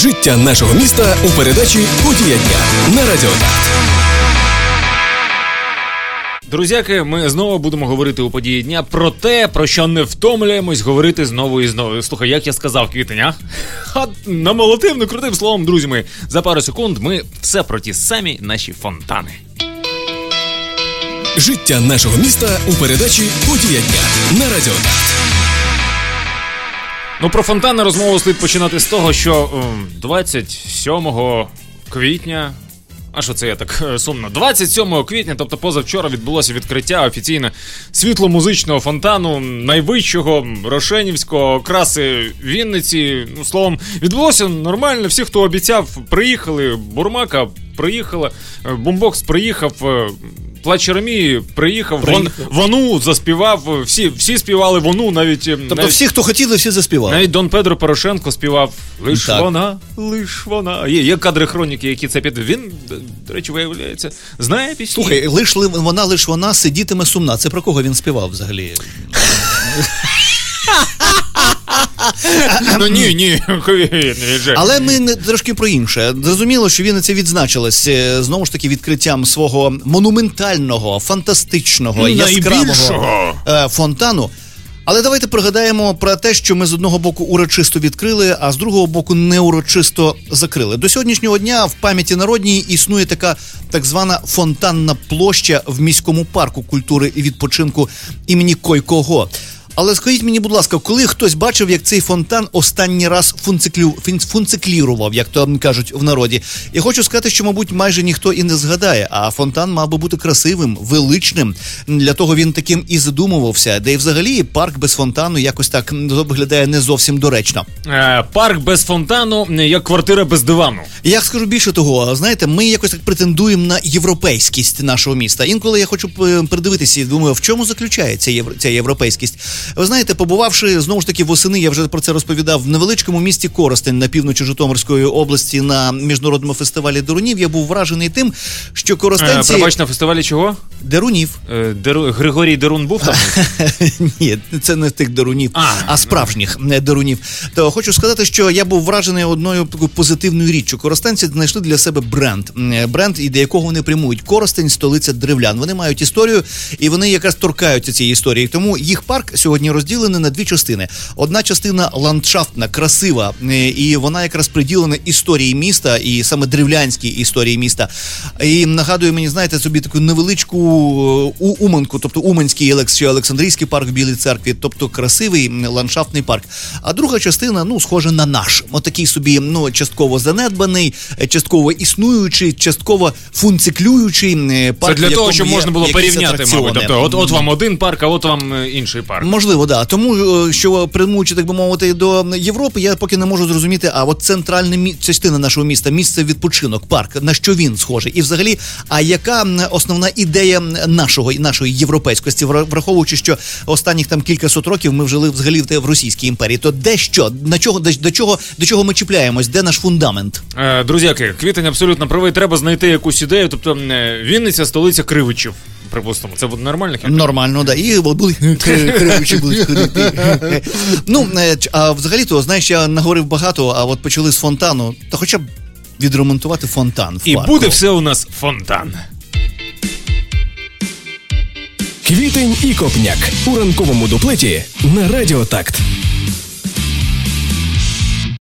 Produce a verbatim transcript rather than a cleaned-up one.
Життя нашого міста у передачі «Подія дня» на Радіо Такт. Друзяки, ми знову будемо говорити у події дня про те, про що не втомлюємось говорити знову і знову. Слухай, як я сказав, Квітень, а? Ха, намолотив некрутим словом, друзі мої. За пару секунд ми все про ті самі наші фонтани. Життя нашого міста у передачі «Подія дня» на Радіо Такт. Ну, про фонтани розмову слід починати з того, що двадцять сьомого квітня... А що це я так сумно? двадцять сьомого квітня, тобто позавчора, відбулося відкриття офіційно світло-музичного фонтану найвищого Рошенівського краси Вінниці. Ну, словом, відбулося нормально. Всі, хто обіцяв, приїхали. Бурмака приїхала, Бумбокс приїхав, Плач Єремії приїхав, Вон, Вону заспівав, всі, всі співали Вону, навіть... Тобто навіть, всі, хто хотіли, всі заспівали. Навіть Дон Педро Порошенко співав «Лиш так. вона, лиш вона». Є, є кадри хроніки, які це під... Він, до речі, виявляється, знає пісні. Слухай, лиш вона, лиш вона сидітиме сумна. Це про кого він співав взагалі? Ну ні, ні. Але ми не, трошки про інше. Зрозуміло, що Вінниця відзначилась знову ж таки відкриттям свого монументального, фантастичного, яскравого е, фонтану. Але давайте пригадаємо про те, що ми з одного боку урочисто відкрили, а з другого боку неурочисто закрили. До сьогоднішнього дня в пам'яті народній існує така так звана фонтанна площа в міському парку культури і відпочинку імені Койкого. Але скажіть мені, будь ласка, коли хтось бачив, як цей фонтан останній раз фунциклю... фунциклірував, як то кажуть в народі? Я хочу сказати, що, мабуть, майже ніхто і не згадає, а фонтан мав би бути красивим, величним. Для того він таким і задумувався. Де і взагалі парк без фонтану якось так виглядає не зовсім доречно. Е, парк без фонтану, як квартира без дивану. Я скажу більше того, знаєте, ми якось так претендуємо на європейськість нашого міста. Інколи я хочу придивитися і думаю, в чому заключається євро... ця європейськість. Ви знаєте, побувавши, знову ж таки, восени, я вже про це розповідав, в невеличкому місті Коростень на півночі Житомирської області на міжнародному фестивалі Дерунів, я був вражений тим, що коростенці... Е, пробач, на фестивалі чого? Дерунів. Е, Деру... Григорій Дерун був там? Ні, це не тих Дерунів, а, а справжніх не Дерунів. То хочу сказати, що я був вражений одною такою позитивною річчю. Коростенці знайшли для себе бренд. Бренд, і до якого вони прямують. Коростень – столиця древлян. Вони мають історію, і вони якраз торкаються цієї історії. Тому їх парк сьогодні розділений на дві частини. Одна частина ландшафтна, красива, і вона якраз приділена історії міста, і саме древлянській історії міста. І нагадує мені, знаєте, собі таку невеличку Уманку, тобто Уманський чи Олександрійський парк в Білій Церкві, тобто красивий ландшафтний парк. А друга частина, ну, схожа на наш. Отакий собі, ну, частково занедбаний, частково існуючий, частково функціклюючий парк. Це для того, щоб можна було порівняти, мабуть. Тобто, от, от вам один парк, а от вам інший парк. Можливо, да. Тому, що прямуючи, так би мовити, до Європи, я поки не можу зрозуміти, а от центральна мі... частина нашого міста, місце відпочинок, парк, на що він схожий? І взагалі, а яка основна ідея нашого, нашої європейськості, враховуючи, що останніх там кількасот років ми жили взагалі в Російській імперії, то де що? На чого, до, до, чого, до чого ми чіпляємось? Де наш фундамент? Е, друзяки, Квітень абсолютно правий, треба знайти якусь ідею, тобто Вінниця – столиця кривичів. Припустимо, це буде нормально? Нормально, да. І будуть кривичі будуть ходити. Ну, а взагалі-то, знаєш, я наговорив багато, а от почали з фонтану, то хоча б відремонтувати фонтан в І парку. буде все у нас фонтан. Квітень і Копняк у ранковому дуплеті на Радіо Такт.